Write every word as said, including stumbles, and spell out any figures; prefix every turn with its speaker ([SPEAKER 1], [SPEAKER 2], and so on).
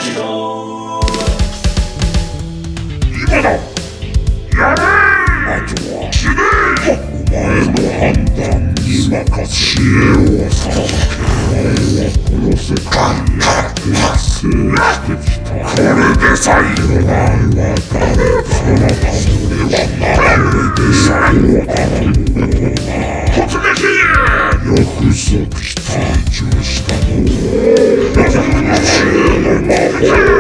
[SPEAKER 1] 今だ。やれ。あとは死ね。お前の判断に任せ知恵を授け。お前はこの世界へ転生してきた。これでさえお前は誰だ。そなたの俺はなられでさえわからんのだ。突撃。よくぞ期待したの。知恵の魔法。